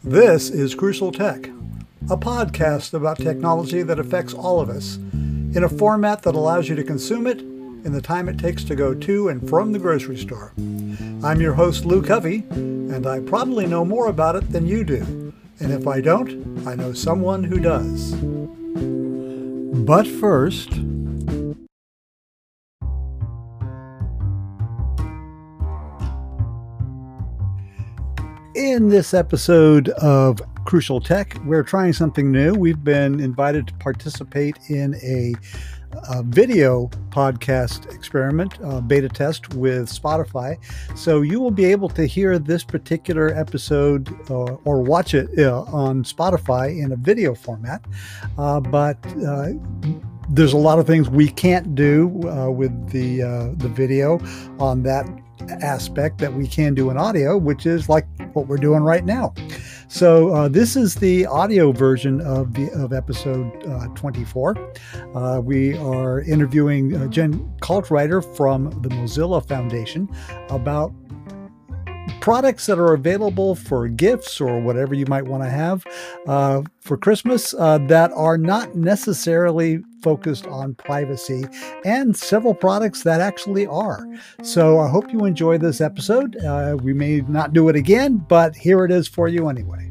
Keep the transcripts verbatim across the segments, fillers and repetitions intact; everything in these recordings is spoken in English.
This is Crucial Tech, a podcast about technology that affects all of us in a format that allows you to consume it in the time it takes to go to and from the grocery store. I'm your host, Lou Covey, and I probably know more about it than you do. And if I don't, I know someone who does. But first, in this episode of Crucial Tech, we're trying something new. We've been invited to participate in a, a video podcast experiment, uh, beta test with Spotify. So you will be able to hear this particular episode uh, or watch it uh, on Spotify in a video format. Uh, but uh, there's a lot of things we can't do uh, with the uh, the video on that aspect that we can do in audio, which is like what we're doing right now. So uh, this is the audio version of the of episode uh, twenty-four. Uh, we are interviewing uh, Jen Kaltreiter from the Mozilla Foundation about products that are available for gifts or whatever you might want to have uh, for Christmas uh, that are not necessarily focused on privacy, and several products that actually are. So I hope you enjoy this episode. Uh, we may not do it again, but here it is for you anyway.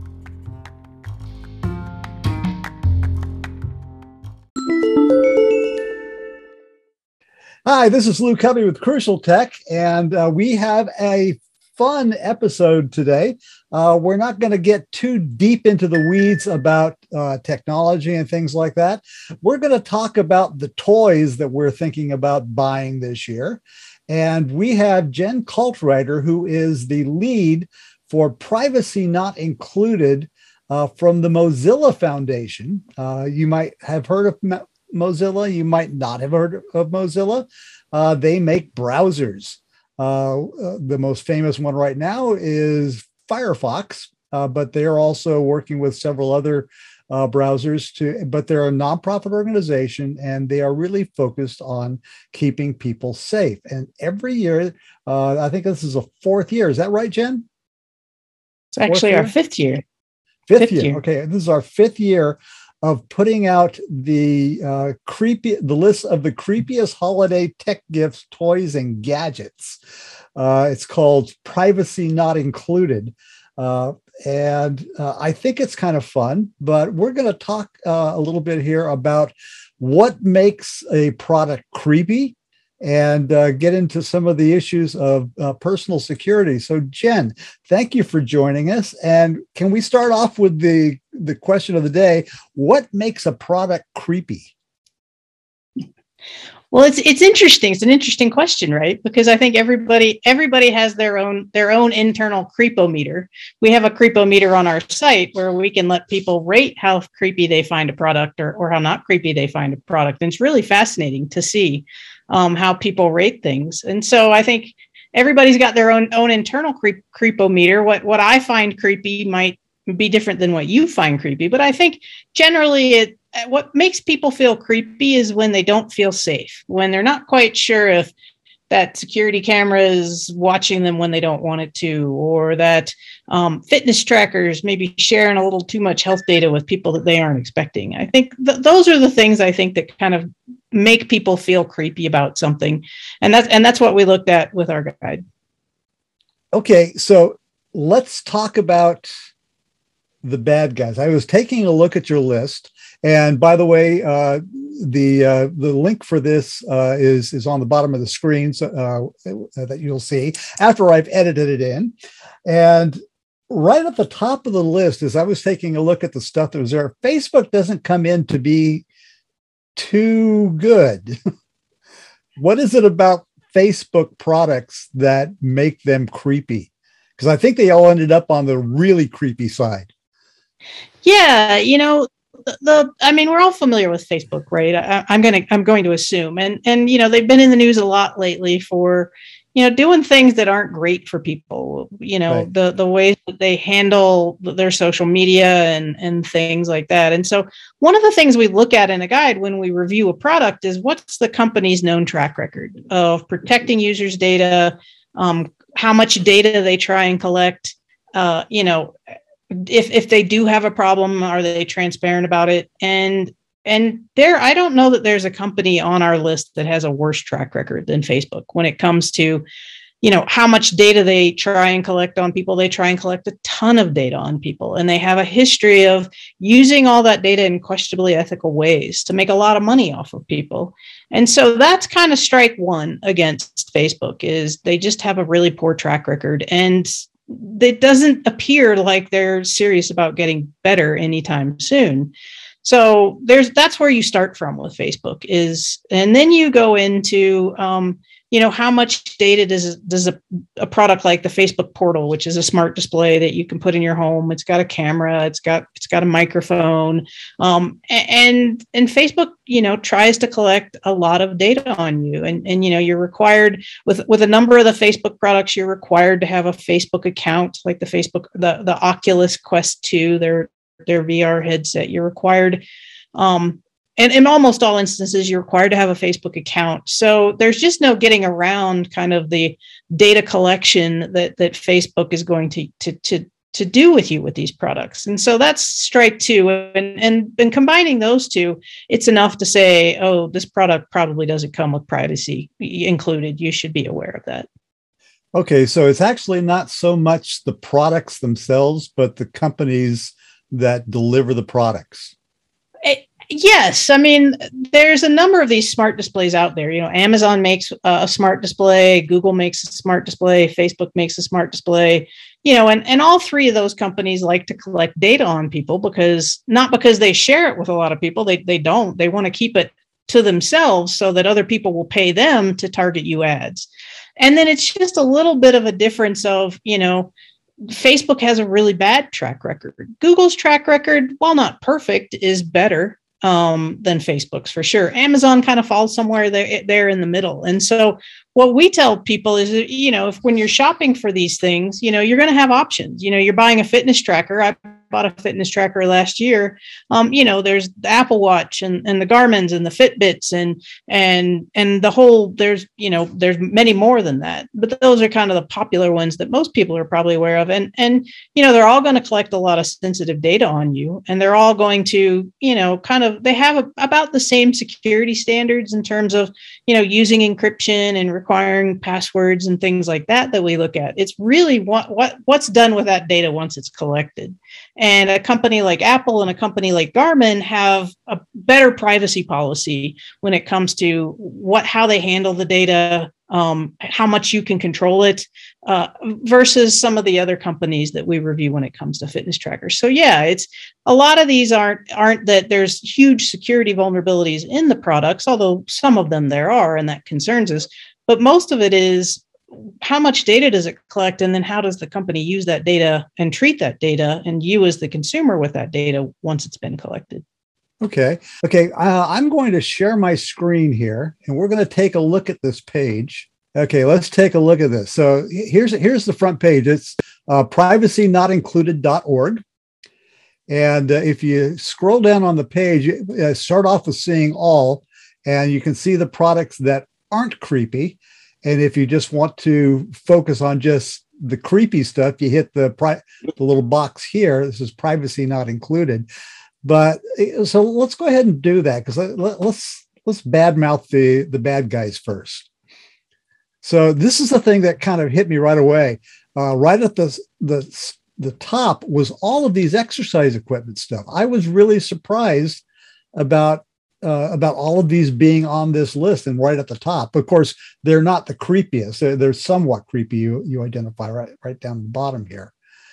Hi, this is Lou Covey with Crucial Tech, and uh, we have a fun episode today. Uh, we're not going to get too deep into the weeds about uh, technology and things like that. We're going to talk about the toys that we're thinking about buying this year. And we have Jen Kaltreiter, who is the lead for Privacy Not Included uh, from the Mozilla Foundation. Uh, you might have heard of Mo- Mozilla. You might not have heard of Mozilla. Uh, they make browsers. Uh, uh, the most famous one right now is Firefox, uh, but they're also working with several other uh, browsers to, but they're a nonprofit organization and they are really focused on keeping people safe. And every year, uh, I think this is a fourth year. Is that right, Jen? It's actually our fifth year. Fifth, fifth year. year. Okay. This is our fifth year of putting out the uh, creepy, the list of the creepiest holiday tech gifts, toys, and gadgets. Uh, it's called Privacy Not Included. Uh, and uh, I think it's kind of fun, but we're going to talk uh, a little bit here about what makes a product creepy and uh, get into some of the issues of uh, personal security. So, Jen, thank you for joining us. And can we start off with the, the question of the day? What makes a product creepy? Well, it's it's interesting. It's an interesting question, right? Because I think everybody everybody has their own their own internal creepometer. We have a creepometer on our site where we can let people rate how creepy they find a product or, or how not creepy they find a product. And it's really fascinating to see um, how people rate things. And so I think everybody's got their own own internal creep, creepometer. What what I find creepy might be different than what you find creepy. But I think generally it what makes people feel creepy is when they don't feel safe, when they're not quite sure if that security camera is watching them when they don't want it to, or that um, fitness trackers maybe sharing a little too much health data with people that they aren't expecting. I think th- those are the things I think that kind of make people feel creepy about something. And that's, and that's what we looked at with our guide. Okay. So let's talk about the bad guys. I was taking a look at your list. And by the way, uh, the uh, the link for this uh, is is on the bottom of the screen, so, uh, that you'll see after I've edited it in. And right at the top of the list, as I was taking a look at the stuff that was there, Facebook doesn't come in to be too good. What is it about Facebook products that make them creepy? Because I think they all ended up on the really creepy side. Yeah, you know. The, the I mean, we're all familiar with Facebook, right? I, I'm going to I'm going to assume, and and you know, they've been in the news a lot lately for, you know, doing things that aren't great for people. You know, right. the the ways that they handle their social media and and things like that. And so, one of the things we look at in a guide when we review a product is what's the company's known track record of protecting users' data, um, how much data they try and collect. Uh, you know. if if they do have a problem, are they transparent about it? And and there, I don't know that there's a company on our list that has a worse track record than Facebook when it comes to, you know, how much data they try and collect on people. They try and collect a ton of data on people, and they have a history of using all that data in questionably ethical ways to make a lot of money off of people. And so that's kind of strike one against Facebook, is they just have a really poor track record, and it doesn't appear like they're serious about getting better anytime soon. So there's that's where you start from with Facebook is, and then you go into, um, you know, how much data does does a, a product like the Facebook Portal, which is a smart display that you can put in your home. It's got a camera, it's got it's got a microphone, um, and and Facebook, you know, tries to collect a lot of data on you, and and you know, you're required with with a number of the Facebook products, you're required to have a Facebook account, like the Facebook the the Oculus Quest two, their their V R headset. You're required. Um, And in almost all instances, you're required to have a Facebook account. So there's just no getting around kind of the data collection that that Facebook is going to to to to do with you with these products. And so that's strike two. And and and combining those two, it's enough to say, oh, this product probably doesn't come with privacy included. You should be aware of that. Okay, so it's actually not so much the products themselves, but the companies that deliver the products. It, Yes. I mean, there's a number of these smart displays out there. You know, Amazon makes a smart display, Google makes a smart display, Facebook makes a smart display, you know, and, and all three of those companies like to collect data on people, because not because they share it with a lot of people. They, they don't. They want to keep it to themselves so that other people will pay them to target you ads. And then it's just a little bit of a difference of, you know, Facebook has a really bad track record. Google's track record, while not perfect, is better um, than Facebook's for sure. Amazon kind of falls somewhere there, there in the middle. And so what we tell people is, you know, if when you're shopping for these things, you know, you're going to have options. You know, you're buying a fitness tracker. I bought a fitness tracker last year. Um, you know, there's the Apple Watch and, and the Garmin's and the Fitbits and and and the whole, there's, you know, there's many more than that. But those are kind of the popular ones that most people are probably aware of. And, and you know, they're all going to collect a lot of sensitive data on you. And they're all going to, you know, kind of, they have a, about the same security standards in terms of, you know, using encryption and requiring passwords and things like that that we look at. It's really what, what what's done with that data once it's collected. And a company like Apple and a company like Garmin have a better privacy policy when it comes to what how they handle the data, um, how much you can control it, uh, versus some of the other companies that we review when it comes to fitness trackers. So yeah, it's a lot of these aren't aren't that there's huge security vulnerabilities in the products, although some of them there are, and that concerns us. But most of it is, how much data does it collect? And then how does the company use that data and treat that data and you as the consumer with that data once it's been collected? Okay. Okay. Uh, I'm going to share my screen here, and we're going to take a look at this page. Okay. Let's take a look at this. So here's, here's the front page. It's uh, privacy not included dot org. And uh, if you scroll down on the page, uh, start off with seeing all, and you can see the products that aren't creepy. And if you just want to focus on just the creepy stuff, you hit the, pri- the little box here. This is privacy not included. But so let's go ahead and do that, because let, let's let's badmouth the, the bad guys first. So this is the thing that kind of hit me right away. Uh, right at the, the, the top was all of these exercise equipment stuff. I was really surprised about Uh, about all of these being on this list and right at the top. Of course, they're not the creepiest. They're, they're somewhat creepy. You, you identify right, right down the bottom here.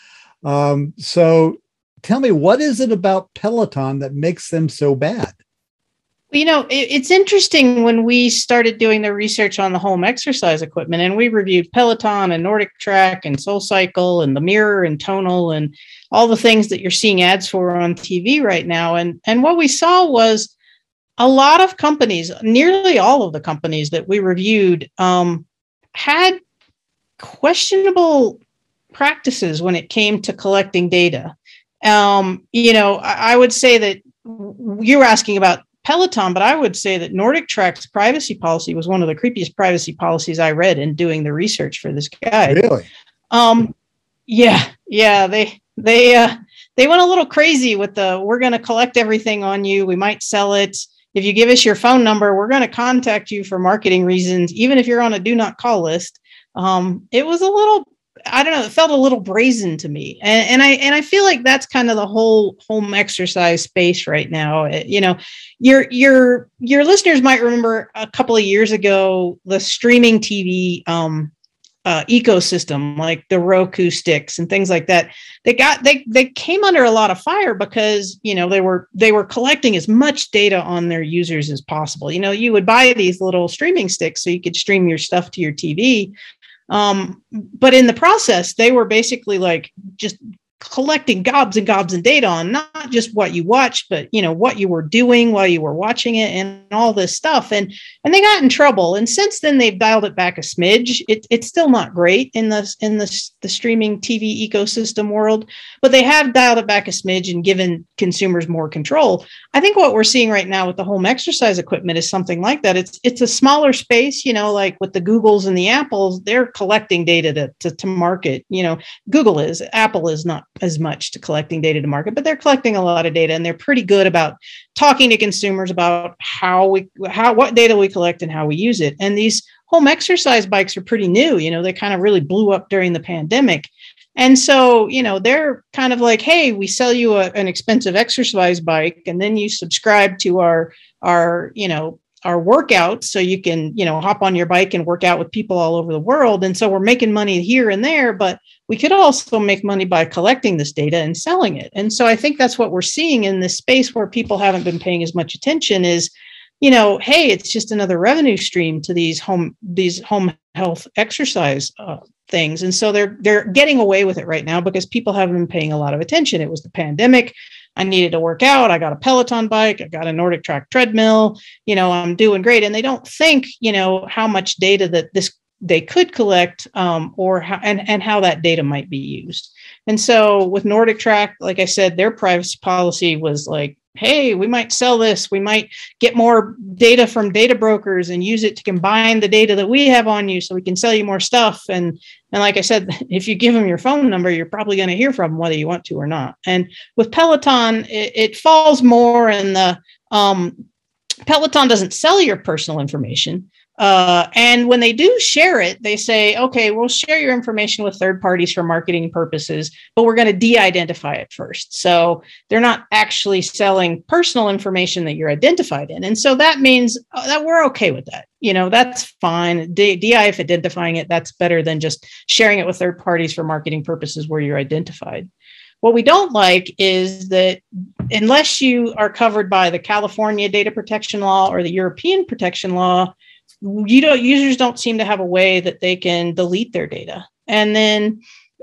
Um, so tell me, what is it about Peloton that makes them so bad? You know, it, it's interesting when we started doing the research on the home exercise equipment, and we reviewed Peloton and Nordic Track and SoulCycle and the Mirror and Tonal and all the things that you're seeing ads for on T V right now. And, and what we saw was a lot of companies, nearly all of the companies that we reviewed, um, had questionable practices when it came to collecting data. Um, you know, I, I would say that you were asking about Peloton, but I would say that Nordic Track's privacy policy was one of the creepiest privacy policies I read in doing the research for this guide. Really? Um, yeah, yeah, they they uh, they went a little crazy with the, we're going to collect everything on you. We might sell it. If you give us your phone number, we're going to contact you for marketing reasons, even if you're on a do not call list. Um, it was a little, I don't know, it felt a little brazen to me. And, and I and I feel like that's kind of the whole home exercise space right now. It, you know, your your your listeners might remember a couple of years ago, the streaming T V um, uh, ecosystem, like the Roku sticks and things like that. They got they they came under a lot of fire because, you know, they were they were collecting as much data on their users as possible. You know, you would buy these little streaming sticks so you could stream your stuff to your T V. Um, but in the process, they were basically like just collecting gobs and gobs of data on not just what you watched, but, you know, what you were doing while you were watching it and all this stuff. And, and they got in trouble. And since then they've dialed it back a smidge. It, it's still not great in the, in the, the streaming T V ecosystem world, but they have dialed it back a smidge and given consumers more control. I think what we're seeing right now with the home exercise equipment is something like that. It's, it's a smaller space, you know, like with the Googles and the Apples, they're collecting data to, to, to market. You know, Google is, Apple is not as much to collecting data to market, but they're collecting a lot of data, and they're pretty good about talking to consumers about how we, how, what data we collect and how we use it. And these home exercise bikes are pretty new. You know, they kind of really blew up during the pandemic. And so, you know, they're kind of like, hey, we sell you a, an expensive exercise bike, and then you subscribe to our, our, you know, our workouts so you can, you know, hop on your bike and work out with people all over the world. And so we're making money here and there, but we could also make money by collecting this data and selling it. And so I think that's what we're seeing in this space where people haven't been paying as much attention is, you know, hey, it's just another revenue stream to these home, these home health exercise uh, things. And so they're, they're getting away with it right now because people haven't been paying a lot of attention. It was the pandemic. I needed to work out. I got a Peloton bike. I got a Nordic Track treadmill. You know, I'm doing great. And they don't think, you know, how much data that this they could collect um, or how, and, and how that data might be used. And so with Nordic Track, like I said, their privacy policy was like, hey, we might sell this. We might get more data from data brokers and use it to combine the data that we have on you so we can sell you more stuff. And, and like I said, if you give them your phone number, you're probably going to hear from them whether you want to or not. And with Peloton, it, it falls more in the, um, Peloton doesn't sell your personal information. Uh, and when they do share it, they say, okay, we'll share your information with third parties for marketing purposes, but we're going to de-identify it first. So they're not actually selling personal information that you're identified in. And so that means that we're okay with that. You know, that's fine. D- DIF identifying it, that's better than just sharing it with third parties for marketing purposes where you're identified. What we don't like is that unless you are covered by the California data protection law or the European protection law, you don't users don't seem to have a way that they can delete their data. And then,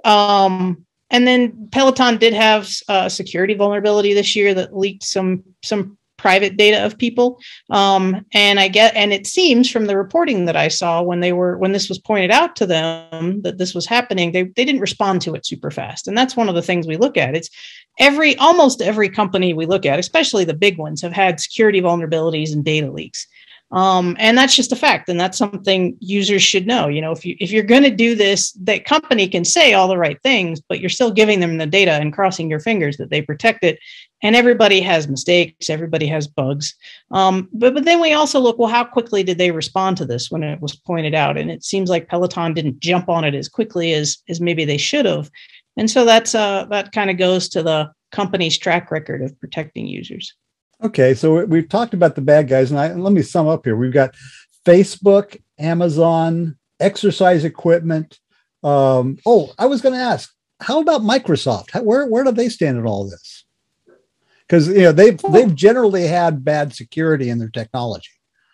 um, and then Peloton did have a security vulnerability this year that leaked some some private data of people. Um, and I get, and it seems from the reporting that I saw when they were when this was pointed out to them that this was happening, they they didn't respond to it super fast. And that's one of the things we look at. It's every almost every company we look at, especially the big ones, have had security vulnerabilities and data leaks. Um, and that's just a fact. And that's something users should know. You know, if you, if you're going to do this, that company can say all the right things, but you're still giving them the data and crossing your fingers that they protect it. And everybody has mistakes. Everybody has bugs. Um, but, but then we also look, well, how quickly did they respond to this when it was pointed out? And it seems like Peloton didn't jump on it as quickly as, as maybe they should have. And so that's, uh, that kind of goes to the company's track record of protecting users. Okay, so we've talked about the bad guys, and, I, and let me sum up here. We've got Facebook, Amazon, exercise equipment. Um, oh, I was going to ask, how about Microsoft? How, where where do they stand in all this? Because you know they've they've generally had bad security in their technology.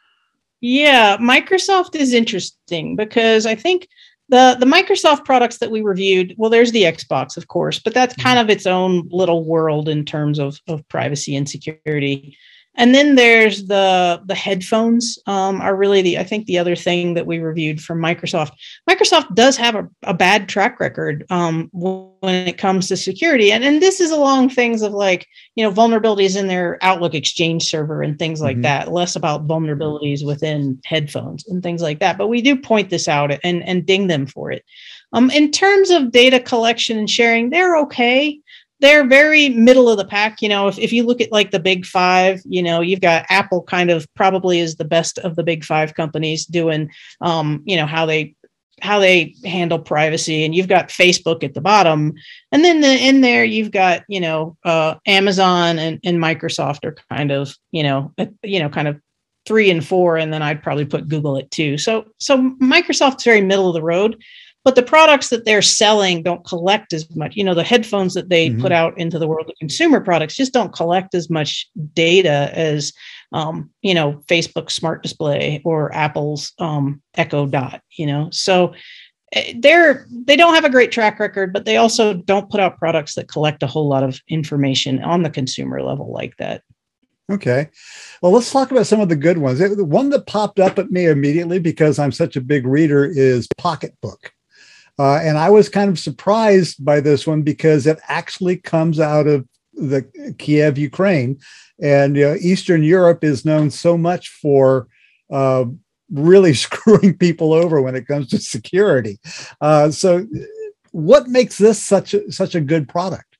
Yeah, Microsoft is interesting because I think the the Microsoft products that we reviewed, well, there's the Xbox, of course, but that's kind of its own little world in terms of, of privacy and security. And then there's the the headphones um, are really the, I think the other thing that we reviewed from Microsoft. Microsoft does have a, a bad track record um, when it comes to security. And, and this is along things of like, you know, vulnerabilities in their Outlook Exchange server and things like mm-hmm. that, less about vulnerabilities within headphones and things like that. But we do point this out and, and ding them for it. Um, in terms of data collection and sharing, they're okay. they're very middle of the pack. You know, if, if you look at like the big five, you know, you've got Apple kind of probably is the best of the big five companies doing, um, you know, how they how they handle privacy, and you've got Facebook at the bottom, and then the, in there you've got, you know, uh, Amazon and, and Microsoft are kind of, you know, uh, you know, kind of three and four, and then I'd probably put Google at two. So so Microsoft's very middle of the road. But the products that they're selling don't collect as much. You know, the headphones that they mm-hmm. put out into the world of consumer products just don't collect as much data as, um, you know, Facebook Smart Display or Apple's um, Echo Dot, you know. So they're, they don't have a great track record, but they also don't put out products that collect a whole lot of information on the consumer level like that. Okay. Well, let's talk about some of the good ones. The one that popped up at me immediately because I'm such a big reader is Pocketbook. Uh, and I was kind of surprised by this one because it actually comes out of the Kiev, Ukraine, and you know, Eastern Europe is known so much for uh, really screwing people over when it comes to security. Uh, so, what makes this such a, such a good product?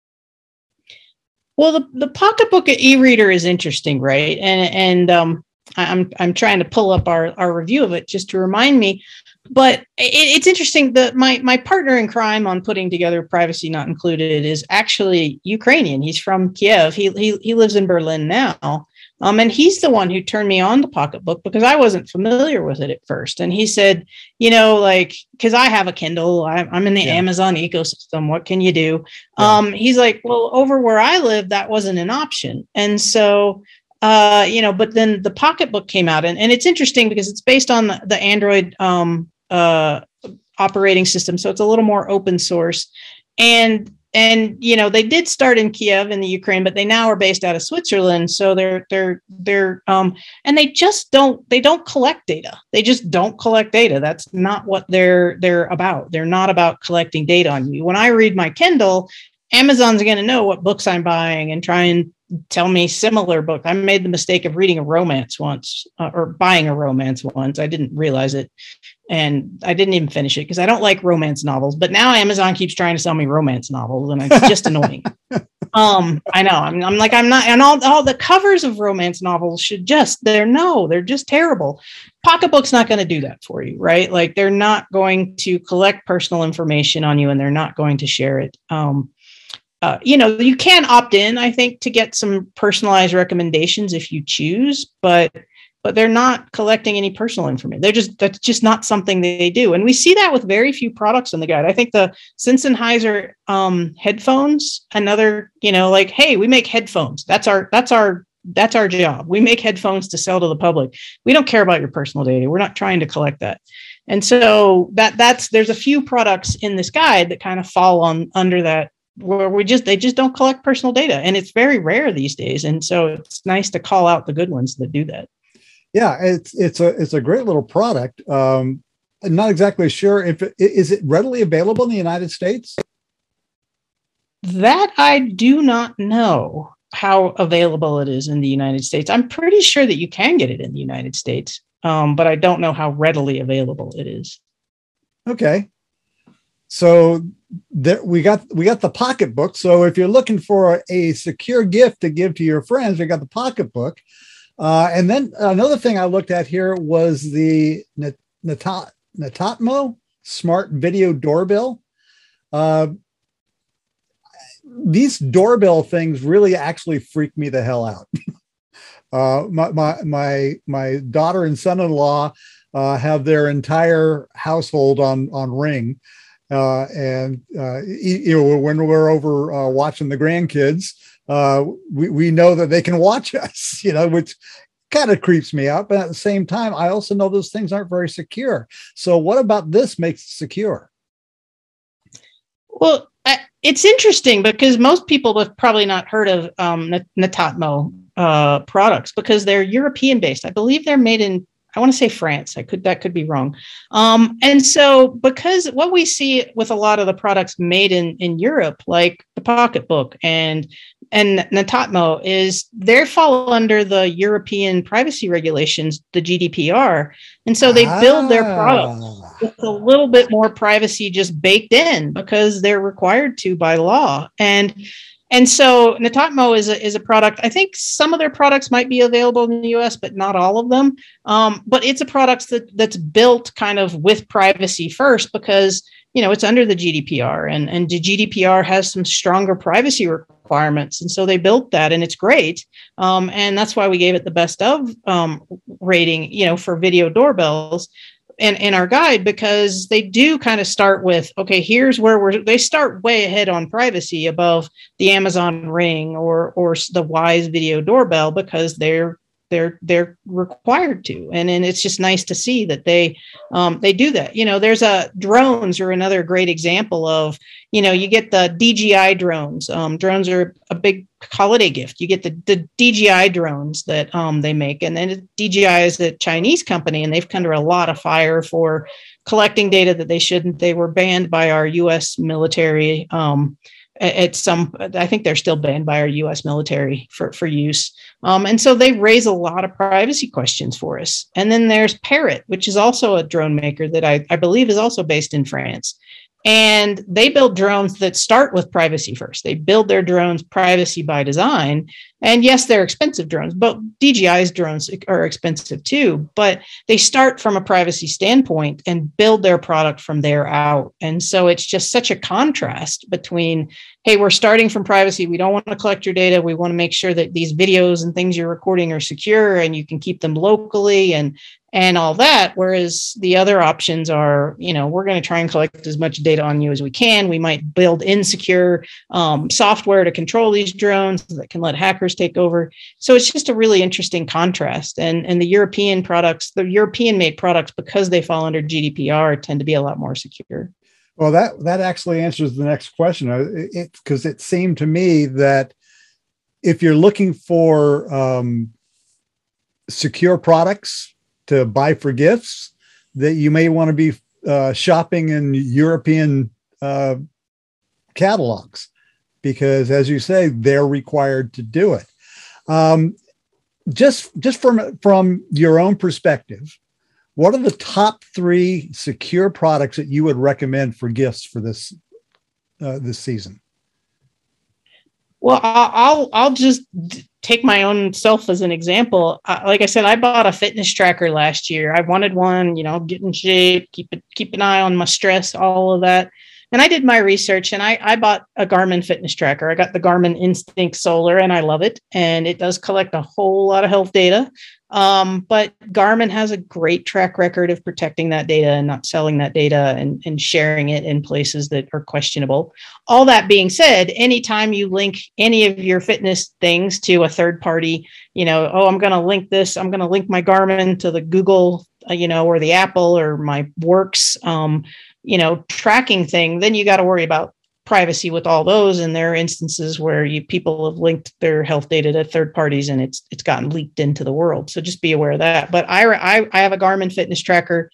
Well, the, the Pocketbook e-reader is interesting, right? And and um, I'm I'm trying to pull up our our review of it just to remind me. But it, it's interesting that my my partner in crime on putting together Privacy Not Included is actually Ukrainian. He's from Kiev. He he he lives in Berlin now. Um, and he's the one who turned me on to Pocketbook because I wasn't familiar with it at first. And he said, you know, like, because I have a Kindle, I'm, I'm in the yeah. Amazon ecosystem. What can you do? Yeah. Um, he's like, well, over where I live, that wasn't an option. And so uh, you know, but then the Pocketbook came out, and, and it's interesting because it's based on the, the Android um, uh, operating system. So it's a little more open source. And, and, you know, they did start in Kiev in the Ukraine, but they now are based out of Switzerland. So they're, they're, they're, um, and they just don't, they don't collect data. They just don't collect data. That's not what they're, they're about. They're not about collecting data on you. When I read my Kindle, Amazon's going to know what books I'm buying and try and tell me similar books. I made the mistake of reading a romance once uh, or buying a romance once. I didn't realize it. And I didn't even finish it because I don't like romance novels. But now Amazon keeps trying to sell me romance novels, and it's just annoying. Um, I know. I'm, I'm like, I'm not, and all, all the covers of romance novels should just, they're no, they're just terrible. Pocketbook's not going to do that for you, right? Like they're not going to collect personal information on you, and they're not going to share it. Um, Uh, you know, you can opt in, I think, to get some personalized recommendations if you choose, but but they're not collecting any personal information. They're just, that's just not something they do. And we see that with very few products in the guide. I think the Sennheiser um, headphones, another, you know, like, hey, we make headphones. That's our, that's our, that's our job. We make headphones to sell to the public. We don't care about your personal data. We're not trying to collect that. And so that that's, there's a few products in this guide that kind of fall on under that, where we just, they just don't collect personal data, and it's very rare these days. And so it's nice to call out the good ones that do that. Yeah, it's it's a it's a great little product. Um, I'm not exactly sure if it, is it readily available in the United States. That I do not know how available it is in the United States. I'm pretty sure that you can get it in the United States, um, but I don't know how readily available it is. Okay. So there, we got we got the Pocketbook. So if you're looking for a secure gift to give to your friends, we got the Pocketbook. Uh, and then another thing I looked at here was the Netat, Netatmo Smart Video Doorbell. Uh, these doorbell things really actually freak me the hell out. uh, my, my my my daughter and son-in-law uh, have their entire household on on Ring. Uh, and, uh, you know, when we're over uh, watching the grandkids, uh, we, we know that they can watch us, you know, which kind of creeps me out. But at the same time, I also know those things aren't very secure. So what about this makes it secure? Well, I, it's interesting because most people have probably not heard of um, Netatmo uh, products because they're European based. I believe they're made in, I want to say France. I could, that could be wrong. Um, and so because what we see with a lot of the products made in, in Europe, like the Pocketbook and, and Netatmo, is they fall under the European privacy regulations, the G D P R. And so they ah. build their products. It's a little bit more privacy just baked in because they're required to by law. And and so Netatmo is a, is a product. I think some of their products might be available in the U S, but not all of them. Um, but it's a product that that's built kind of with privacy first because, you know, it's under the G D P R and, and the G D P R has some stronger privacy requirements. And so they built that and it's great. Um, and that's why we gave it the best of um, rating, you know, for video doorbells. In, in our guide, because they do kind of start with, okay, here's where we're, they start way ahead on privacy above the Amazon Ring or, or the Wyze video doorbell because they're, they're, they're required to. And then it's just nice to see that they, um, they do that. You know, there's a drones are another great example of, you know, you get the D J I drones. Um, drones are a big holiday gift. You get the, the D J I drones that um, they make. And then D J I is a Chinese company, and they've come under a lot of fire for collecting data that they shouldn't. They were banned by our U S military. Um, at some, I think they're still banned by our U S military for, for use. Um, and so they raise a lot of privacy questions for us. And then there's Parrot, which is also a drone maker that I, I believe is also based in France. And they build drones that start with privacy first. They build their drones privacy by design. And yes, they're expensive drones, but D J I's drones are expensive too. But they start from a privacy standpoint and build their product from there out. And so it's just such a contrast between, hey, we're starting from privacy. We don't want to collect your data. We want to make sure that these videos and things you're recording are secure and you can keep them locally and and all that. Whereas the other options are, you know, we're going to try and collect as much data on you as we can. We might build insecure um, software to control these drones that can let hackers take over. So it's just a really interesting contrast. And, and the European products, the European made products, because they fall under G D P R, tend to be a lot more secure. Well, that, that actually answers the next question. It, because it seemed to me that if you're looking for um, secure products to buy for gifts, that you may want to be uh, shopping in European uh, catalogs, because as you say, they're required to do it. Um, just, just from, from your own perspective, what are the top three secure products that you would recommend for gifts for this, uh, this season? Well, I'll I'll just take my own self as an example. Uh, like I said, I bought a fitness tracker last year. I wanted one, you know, get in shape, keep it, keep an eye on my stress, all of that. And I did my research, and I, I bought a Garmin fitness tracker. I got the Garmin Instinct Solar, and I love it. And it does collect a whole lot of health data. Um, but Garmin has a great track record of protecting that data and not selling that data and, and sharing it in places that are questionable. All that being said, anytime you link any of your fitness things to a third party, you know, oh, I'm going to link this, I'm going to link my Garmin to the Google, uh, you know, or the Apple or my Works, um, you know, tracking thing, then you got to worry about privacy with all those. And there are instances where you people have linked their health data to third parties and it's it's gotten leaked into the world. So just be aware of that. But I I, I have a Garmin fitness tracker.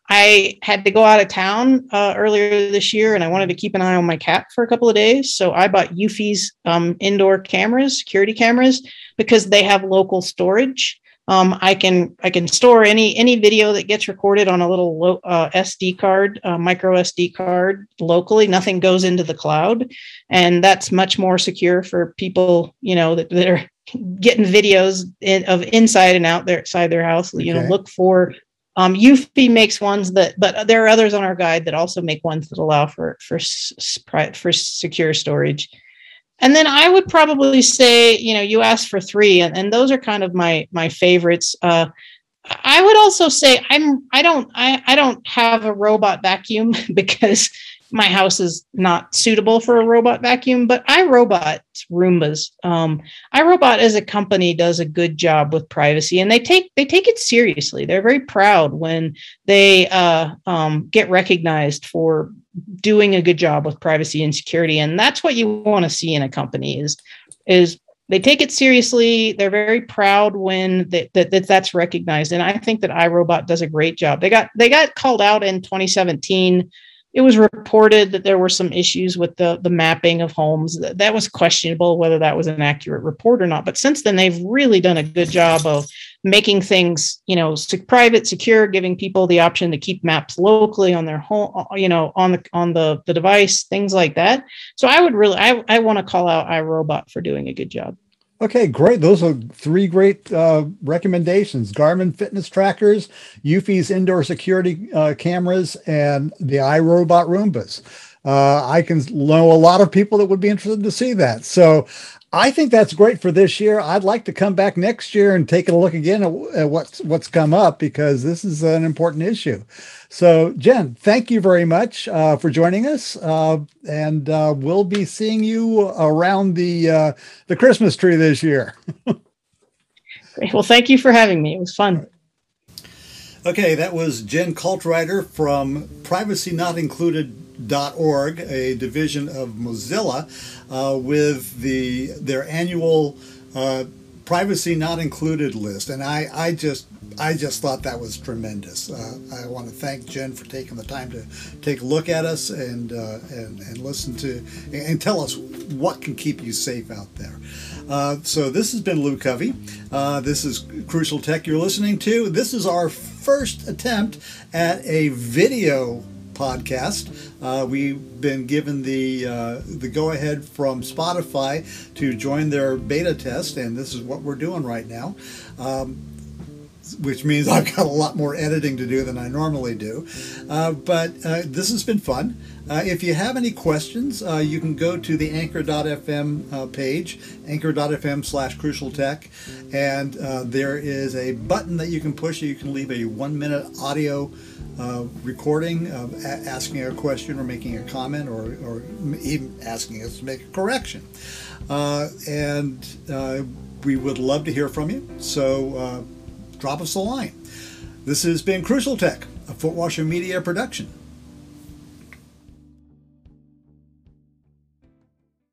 I had to go out of town uh, earlier this year, and I wanted to keep an eye on my cat for a couple of days. So I bought Eufy's um, indoor cameras, security cameras, because they have local storage. Um, I can I can store any any video that gets recorded on a little lo- uh, S D card, uh, micro S D card locally. Nothing goes into the cloud, and that's much more secure for people, you know, that, that are getting videos in, of inside and out there outside their house. You okay. know, look for um, Eufy makes ones that, but there are others on our guide that also make ones that allow for for for secure storage. And then I would probably say, you know, you asked for three, and, and those are kind of my my favorites. Uh, I would also say I'm I don't I, I don't have a robot vacuum because my house is not suitable for a robot vacuum, but iRobot Roombas. Um, iRobot as a company does a good job with privacy, and they take they take it seriously. They're very proud when they uh, um, get recognized for doing a good job with privacy and security. And that's what you want to see in a company is, is they take it seriously. They're very proud when that, that, that that's recognized. And I think that iRobot does a great job. They got, they got called out in twenty seventeen. It was reported that there were some issues with the, the mapping of homes. That, that was questionable whether that was an accurate report or not. But since then, they've really done a good job of making things, you know, sec- private, secure, giving people the option to keep maps locally on their home, you know, on the on the, the device, things like that. So I would really, I, I want to call out iRobot for doing a good job. Okay, great. Those are three great uh, recommendations: Garmin fitness trackers, Eufy's indoor security uh, cameras, and the iRobot Roombas. Uh, I can know a lot of people that would be interested to see that. So I think that's great for this year. I'd like to come back next year and take a look again at, at what's what's come up, because this is an important issue. So, Jen, thank you very much uh, for joining us, uh, and uh, we'll be seeing you around the uh, the Christmas tree this year. Great. Well, thank you for having me. It was fun. Okay, that was Jen Kaltreiter from privacy not included dot org, a division of Mozilla, uh, with the their annual uh, Privacy Not Included list. And I, I just I just thought that was tremendous. Uh, I want to thank Jen for taking the time to take a look at us and uh, and, and listen to and tell us what can keep you safe out there. Uh, so this has been Lou Covey. Uh, this is Crucial Tech you're listening to. This is our first attempt at a video podcast. Uh, we've been given the uh, the go-ahead from Spotify to join their beta test, and this is what we're doing right now, um, which means I've got a lot more editing to do than I normally do. Uh, but uh, this has been fun. Uh, if you have any questions, uh, you can go to the anchor dot f m uh, page, anchor dot f m slash crucial tech, and uh, there is a button that you can push. You can leave a one-minute audio uh, recording of a- asking a question or making a comment, or, or even asking us to make a correction. Uh, and uh, we would love to hear from you, so uh, drop us a line. This has been Crucial Tech, a Footwasher Media production.